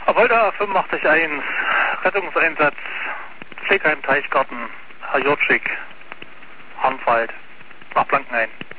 Apolda 85-1, Rettungseinsatz, Pflegheim Teichgarten, Herr Jurczyk, Hanfwald, nach Blankenhain.